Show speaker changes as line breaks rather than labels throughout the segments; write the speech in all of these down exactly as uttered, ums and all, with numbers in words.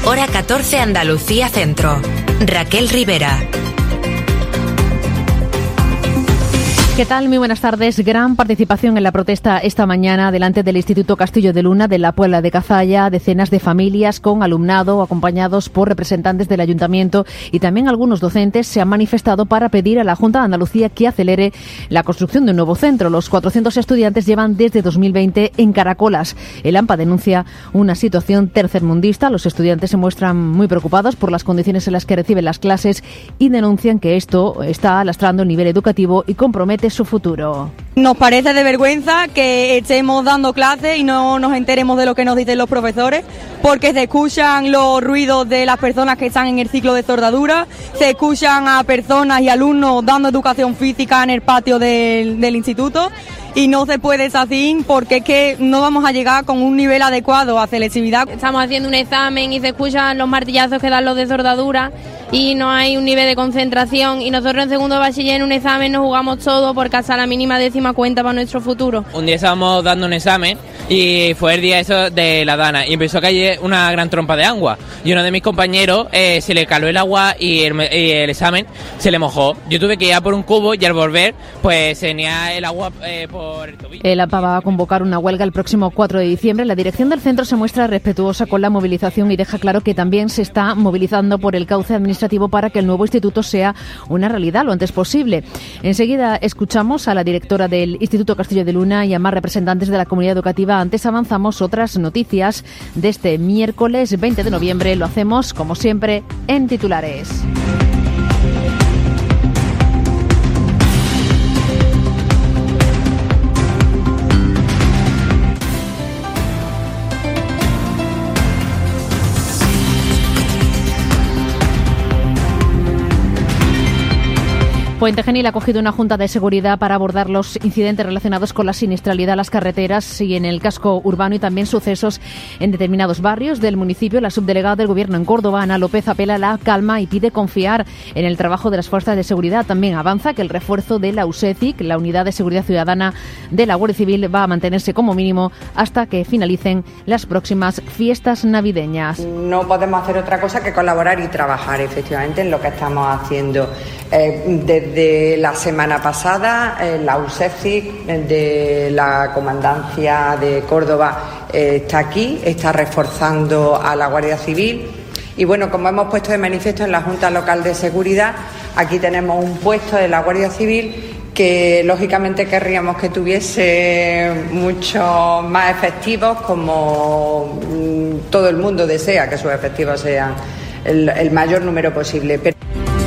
hora catorce Andalucía Centro. Raquel Rivera.
¿Qué tal? Muy buenas tardes. Gran participación en la protesta esta mañana delante del Instituto Castillo de Luna de la Puebla de Cazalla. Decenas de familias con alumnado acompañados por representantes del Ayuntamiento y también algunos docentes se han manifestado para pedir a la Junta de Andalucía que acelere la construcción de un nuevo centro. Los cuatrocientos estudiantes llevan desde dos mil veinte en caracolas. El AMPA denuncia una situación tercermundista. Los estudiantes se muestran muy preocupados por las condiciones en las que reciben las clases y denuncian que esto está lastrando el nivel educativo y compromete su futuro.
Nos parece de vergüenza que estemos dando clases y no nos enteremos de lo que nos dicen los profesores, porque se escuchan los ruidos de las personas que están en el ciclo de soldadura, se escuchan a personas y alumnos dando educación física en el patio del, del instituto, y no se puede así porque es que no vamos a llegar con un nivel adecuado a selectividad.
Estamos haciendo un examen y se escuchan los martillazos que dan los de soldadura y no hay un nivel de concentración, y nosotros en segundo de bachiller en un examen nos jugamos todo porque hasta la mínima décima cuenta para nuestro futuro.
Un día estábamos dando un examen y fue el día eso de la dana y empezó a caer una gran trompa de agua y uno de mis compañeros eh, se le caló el agua y el, y el examen se le mojó. Yo tuve que ir a por un cubo y al volver pues tenía el agua eh, por el tobillo.
El AMPA va a convocar una huelga el próximo cuatro de diciembre. La dirección del centro se muestra respetuosa con la movilización y deja claro que también se está movilizando por el cauce administrativo para que el nuevo instituto sea una realidad lo antes posible. Enseguida escuchamos a la directora del Instituto Castillo de Luna y a más representantes de la comunidad educativa. Antes avanzamos otras noticias de este miércoles veinte de noviembre. Lo hacemos, como siempre, en titulares. Puente Genil ha acogido una junta de seguridad para abordar los incidentes relacionados con la siniestralidad en las carreteras y en el casco urbano y también sucesos en determinados barrios del municipio. La subdelegada del Gobierno en Córdoba, Ana López, apela a la calma y pide confiar en el trabajo de las fuerzas de seguridad. También avanza que el refuerzo de la U S E C I C, la Unidad de Seguridad Ciudadana de la Guardia Civil, va a mantenerse como mínimo hasta que finalicen las próximas fiestas navideñas.
No podemos hacer otra cosa que colaborar y trabajar efectivamente en lo que estamos haciendo. Eh, desde la semana pasada, eh, la U S E C I C de la Comandancia de Córdoba eh, está aquí, está reforzando a la Guardia Civil. Y bueno, como hemos puesto de manifiesto en la Junta Local de Seguridad, aquí tenemos un puesto de la Guardia Civil que lógicamente querríamos que tuviese muchos más efectivos, como mmm, todo el mundo desea que sus efectivos sean el, el mayor número posible. Pero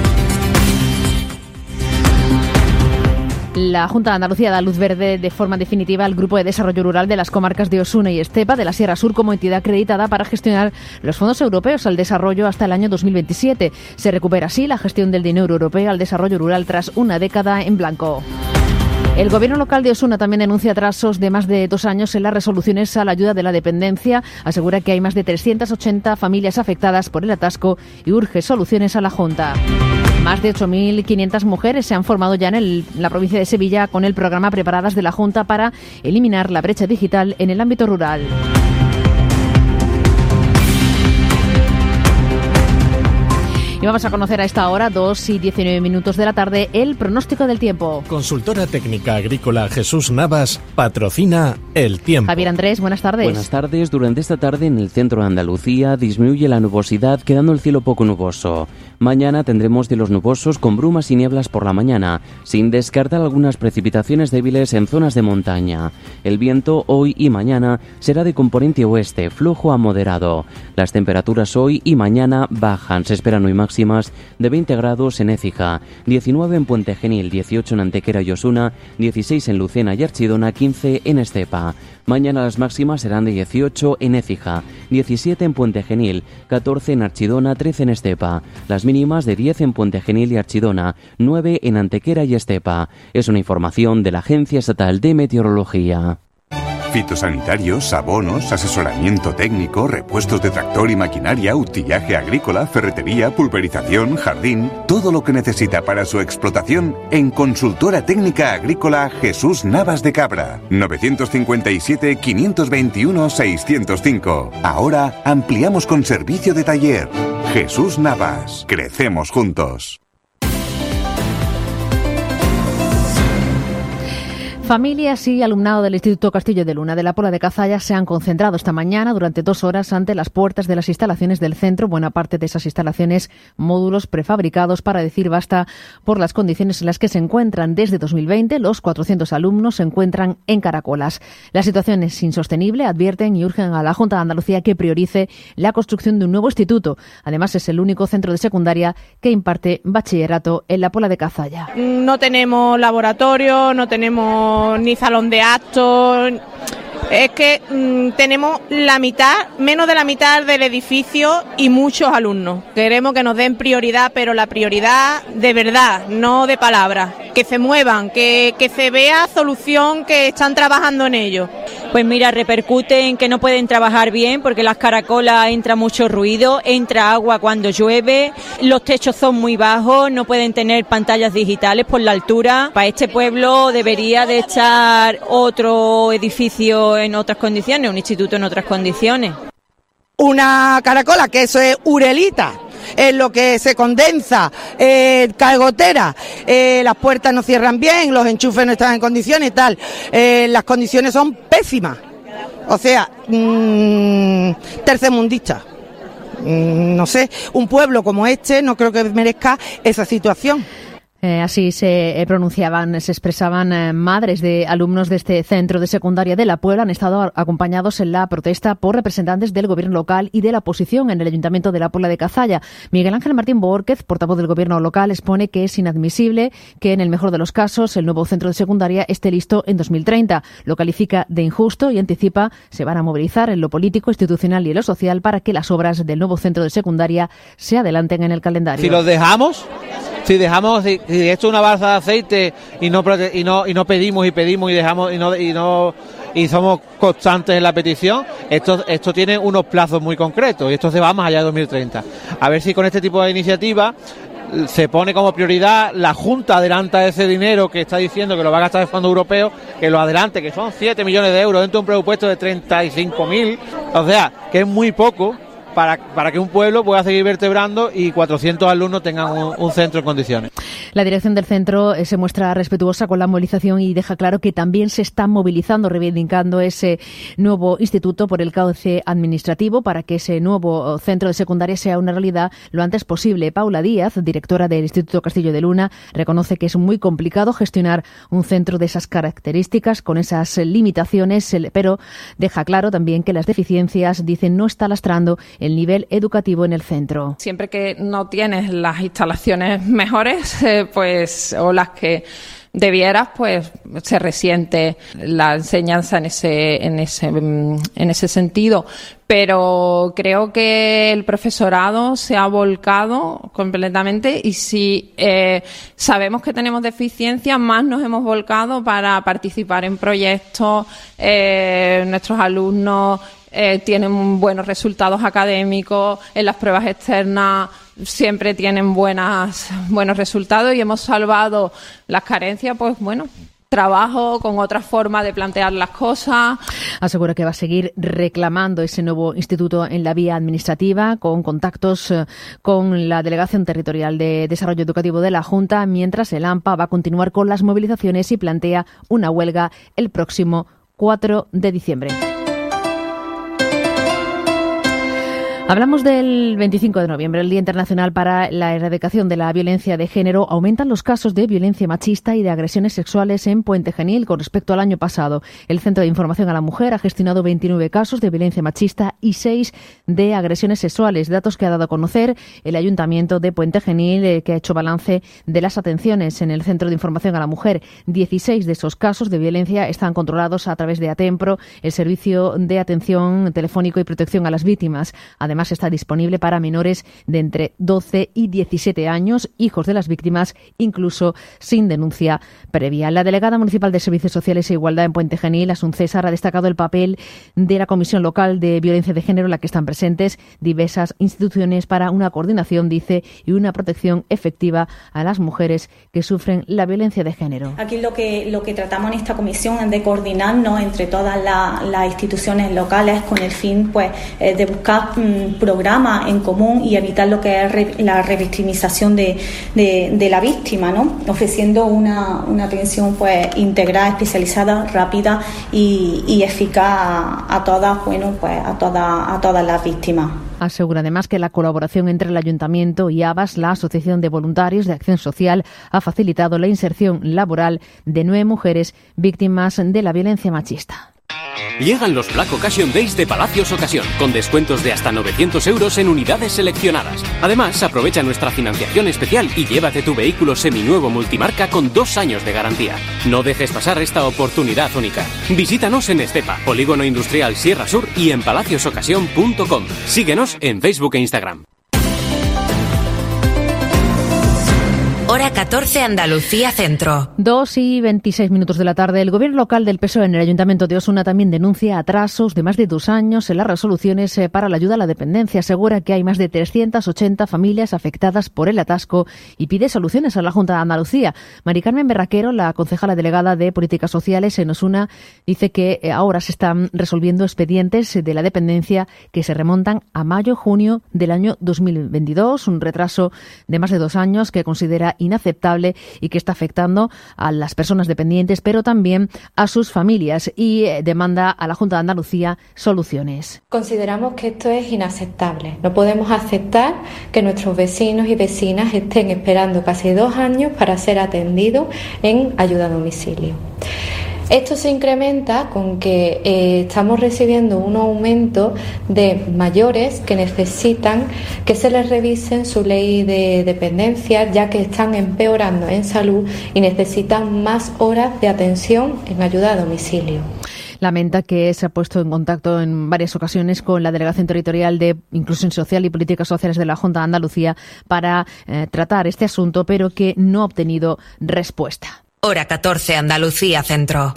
la Junta de Andalucía da luz verde de forma definitiva al Grupo de Desarrollo Rural de las comarcas de Osuna y Estepa de la Sierra Sur como entidad acreditada para gestionar los fondos europeos al desarrollo hasta el año dos mil veintisiete. Se recupera así la gestión del dinero europeo al desarrollo rural tras una década en blanco. El Gobierno local de Osuna también denuncia atrasos de más de dos años en las resoluciones a la ayuda de la dependencia. Asegura que hay más de trescientas ochenta familias afectadas por el atasco y urge soluciones a la Junta. Más de ocho mil quinientas mujeres se han formado ya en el, la provincia de Sevilla con el programa Preparadas de la Junta para eliminar la brecha digital en el ámbito rural. Y vamos a conocer a esta hora, dos y diecinueve minutos de la tarde, el pronóstico del tiempo.
Consultora técnica agrícola Jesús Navas patrocina el tiempo.
Javier Andrés, buenas tardes.
Buenas tardes. Durante esta tarde en el centro de Andalucía disminuye la nubosidad, quedando el cielo poco nuboso. Mañana tendremos cielos nubosos con brumas y nieblas por la mañana, sin descartar algunas precipitaciones débiles en zonas de montaña. El viento hoy y mañana será de componente oeste, flojo a moderado. Las temperaturas hoy y mañana bajan. Se esperan hoy máximas de veinte grados en Écija, diecinueve en Puente Genil, dieciocho en Antequera y Osuna, dieciséis en Lucena y Archidona, quince en Estepa. Mañana las máximas serán de dieciocho en Écija, diecisiete en Puente Genil, catorce en Archidona, trece en Estepa. Las mínimas de diez en Puente Genil y Archidona, nueve en Antequera y Estepa. Es una información de la Agencia Estatal de Meteorología.
Fitosanitarios, abonos, asesoramiento técnico, repuestos de tractor y maquinaria, utillaje agrícola, ferretería, pulverización, jardín, todo lo que necesita para su explotación en Consultora Técnica Agrícola Jesús Navas de Cabra. novecientos cincuenta y siete, quinientos veintiuno, seiscientos cinco. Ahora ampliamos con servicio de taller. Jesús Navas. Crecemos juntos.
Familias y alumnado del Instituto Castillo de Luna de la Puebla de Cazalla se han concentrado esta mañana durante dos horas ante las puertas de las instalaciones del centro. Buena parte de esas instalaciones, módulos prefabricados para decir basta por las condiciones en las que se encuentran. Desde dos mil veinte, los cuatrocientos alumnos se encuentran en caracolas. La situación es insostenible, advierten y urgen a la Junta de Andalucía que priorice la construcción de un nuevo instituto. Además, es el único centro de secundaria que imparte bachillerato en la Puebla de Cazalla.
No tenemos laboratorio, no tenemos ni salón de actos. Es que mmm, tenemos la mitad, menos de la mitad del edificio y muchos alumnos. Queremos que nos den prioridad, pero la prioridad de verdad, no de palabras. Que se muevan, que, que se vea solución, que están trabajando en ello.
Pues mira, repercute en que no pueden trabajar bien porque las caracolas entra mucho ruido, entra agua cuando llueve, los techos son muy bajos, no pueden tener pantallas digitales por la altura. Para este pueblo debería de estar otro edificio en otras condiciones, un instituto en otras condiciones.
Una caracola, que eso es urelita, es lo que se condensa, eh, cae gotera, eh, las puertas no cierran bien, los enchufes no están en condiciones y tal, eh, las condiciones son pésimas, o sea, mmm, tercermundista. Mm, no sé, un pueblo como este no creo que merezca esa situación.
Eh, así se eh, pronunciaban, se expresaban eh, madres de alumnos de este centro de secundaria de La Puebla. Han estado a, acompañados en la protesta por representantes del gobierno local y de la oposición en el Ayuntamiento de La Puebla de Cazalla. Miguel Ángel Martín Bórquez, portavoz del gobierno local, expone que es inadmisible que en el mejor de los casos el nuevo centro de secundaria esté listo en dos mil treinta. Lo califica de injusto y anticipa se van a movilizar en lo político, institucional y en lo social para que las obras del nuevo centro de secundaria se adelanten en el calendario.
Si los dejamos... Si dejamos, si, si esto es una balsa de aceite y no y no y no pedimos y pedimos y dejamos y no y no y somos constantes en la petición, esto esto tiene unos plazos muy concretos y esto se va más allá de dos mil treinta. A ver si con este tipo de iniciativas se pone como prioridad, la Junta adelanta ese dinero que está diciendo que lo va a gastar el Fondo Europeo, que lo adelante, que son siete millones de euros dentro de un presupuesto de treinta y cinco mil, o sea, que es muy poco. Para, para que un pueblo pueda seguir vertebrando y cuatrocientos alumnos tengan un, un centro en condiciones.
La dirección del centro eh, se muestra respetuosa con la movilización y deja claro que también se está movilizando, reivindicando ese nuevo instituto por el cauce administrativo para que ese nuevo centro de secundaria sea una realidad lo antes posible. Paula Díaz, directora del Instituto Castillo de Luna, reconoce que es muy complicado gestionar un centro de esas características, con esas limitaciones, pero deja claro también que las deficiencias, dicen, no está lastrando el nivel educativo en el centro.
Siempre que no tienes las instalaciones mejores, eh, pues o las que debieras, pues se resiente la enseñanza en ese en ese en ese sentido. Pero creo que el profesorado se ha volcado completamente y si eh, sabemos que tenemos deficiencias, más nos hemos volcado para participar en proyectos. Eh, nuestros alumnos eh, tienen buenos resultados académicos, en las pruebas externas siempre tienen buenas buenos resultados y hemos salvado las carencias, pues bueno, trabajo con otra forma de plantear las cosas.
Asegura que va a seguir reclamando ese nuevo instituto en la vía administrativa, con contactos eh, con la Delegación Territorial de Desarrollo Educativo de la Junta, mientras el AMPA va a continuar con las movilizaciones y plantea una huelga el próximo cuatro de diciembre. Hablamos del veinticinco de noviembre, el Día Internacional para la Erradicación de la Violencia de Género. Aumentan los casos de violencia machista y de agresiones sexuales en Puente Genil con respecto al año pasado. El Centro de Información a la Mujer ha gestionado veintinueve casos de violencia machista y seis de agresiones sexuales, datos que ha dado a conocer el Ayuntamiento de Puente Genil, eh, que ha hecho balance de las atenciones en el Centro de Información a la Mujer. dieciséis de esos casos de violencia están controlados a través de ATEMPRO, el Servicio de Atención Telefónico y Protección a las Víctimas. Además, además está disponible para menores de entre doce y diecisiete años, hijos de las víctimas, incluso sin denuncia previa. La delegada municipal de Servicios Sociales e Igualdad en Puente Genil, Asun César, ha destacado el papel de la Comisión Local de Violencia de Género, en la que están presentes diversas instituciones para una coordinación, dice, y una protección efectiva a las mujeres que sufren la violencia de género.
Aquí lo que, lo que tratamos en esta comisión es de coordinarnos entre todas la, las instituciones locales con el fin pues eh, de buscar um, programas en común y evitar lo que es re, la revictimización de, de, de la víctima, ¿no? Ofreciendo una, una atención pues integral, especializada, rápida y, y eficaz a, a todas, bueno, pues a todas, a todas las víctimas.
Asegura además que la colaboración entre el Ayuntamiento y ABAS, la Asociación de Voluntarios de Acción Social, ha facilitado la inserción laboral de nueve mujeres víctimas de la violencia machista.
Llegan los Black Occasion Days de Palacios Ocasión, con descuentos de hasta novecientos euros en unidades seleccionadas. Además, aprovecha nuestra financiación especial y llévate tu vehículo seminuevo multimarca con dos años de garantía. No dejes pasar esta oportunidad única. Visítanos en Estepa, Polígono Industrial Sierra Sur y en palacios ocasión punto com. Síguenos en Facebook e Instagram.
Hora catorce, Andalucía Centro.
Dos y veintiséis minutos de la tarde. El gobierno local del P S O E en el Ayuntamiento de Osuna también denuncia atrasos de más de dos años en las resoluciones para la ayuda a la dependencia. Asegura que hay más de trescientas ochenta familias afectadas por el atasco y pide soluciones a la Junta de Andalucía. Mari Carmen Berraquero, la concejala delegada de Políticas Sociales en Osuna, dice que ahora se están resolviendo expedientes de la dependencia que se remontan a mayo-junio del año dos mil veintidós, un retraso de más de dos años que considera inaceptable y que está afectando a las personas dependientes, pero también a sus familias, y demanda a la Junta de Andalucía soluciones.
Consideramos que esto es inaceptable. No podemos aceptar que nuestros vecinos y vecinas estén esperando casi dos años para ser atendidos en ayuda a domicilio. Esto se incrementa con que eh, estamos recibiendo un aumento de mayores que necesitan que se les revisen su ley de dependencia, ya que están empeorando en salud y necesitan más horas de atención en ayuda a domicilio.
Lamenta que se ha puesto en contacto en varias ocasiones con la Delegación Territorial de Inclusión Social y Políticas Sociales de la Junta de Andalucía para eh, tratar este asunto, pero que no ha obtenido respuesta.
Hora catorce, Andalucía Centro.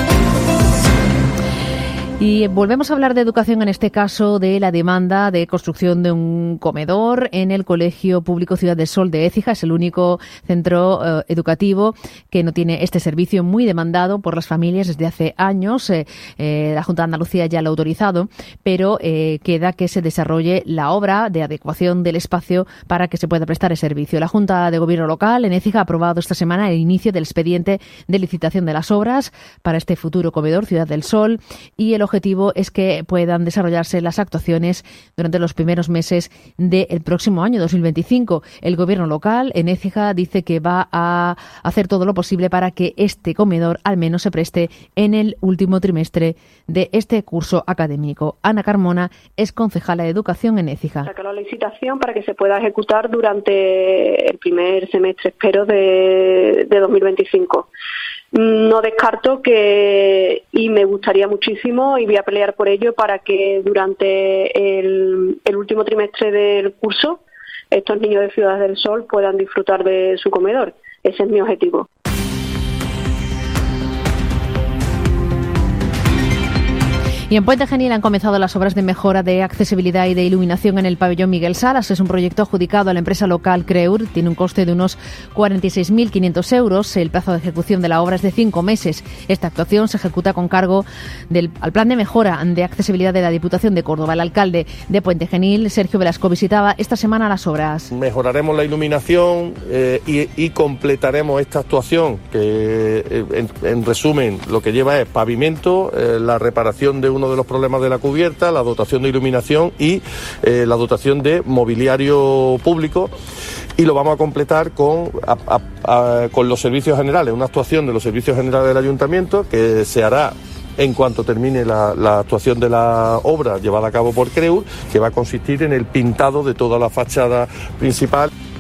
Y volvemos a hablar de educación, en este caso de la demanda de construcción de un comedor en el Colegio Público Ciudad del Sol de Écija. Es el único centro eh, educativo que no tiene este servicio, muy demandado por las familias desde hace años. Eh, eh, la Junta de Andalucía ya lo ha autorizado, pero eh, queda que se desarrolle la obra de adecuación del espacio para que se pueda prestar el servicio. La Junta de Gobierno Local en Écija ha aprobado esta semana el inicio del expediente de licitación de las obras para este futuro comedor Ciudad del Sol, y el objetivo es que puedan desarrollarse las actuaciones durante los primeros meses del próximo año, dos mil veinticinco. El gobierno local en Écija dice que va a hacer todo lo posible para que este comedor al menos se preste en el último trimestre de este curso académico. Ana Carmona es concejala de Educación en Écija.
Sacar la licitación para que se pueda ejecutar durante el primer semestre, espero, de, de dos mil veinticinco. No descarto que, y me gustaría muchísimo, y voy a pelear por ello, para que durante el, el último trimestre del curso estos niños de Ciudad del Sol puedan disfrutar de su comedor. Ese es mi objetivo.
Y en Puente Genil han comenzado las obras de mejora de accesibilidad y de iluminación en el pabellón Miguel Salas. Es un proyecto adjudicado a la empresa local Creur. Tiene un coste de unos cuarenta y seis mil quinientos euros. El plazo de ejecución de la obra es de cinco meses. Esta actuación se ejecuta con cargo del, al plan de mejora de accesibilidad de la Diputación de Córdoba. El alcalde de Puente Genil, Sergio Velasco, visitaba esta semana las obras.
Mejoraremos la iluminación eh, y, y completaremos esta actuación que, eh, en, en resumen, lo que lleva es pavimento, eh, la reparación de uno de los problemas de la cubierta, la dotación de iluminación y eh, la dotación de mobiliario público, y lo vamos a completar con, a, a, a, con los servicios generales, una actuación de los servicios generales del ayuntamiento que se hará en cuanto termine la, la actuación de la obra llevada a cabo por Creur, que va a consistir en el pintado de toda la fachada principal.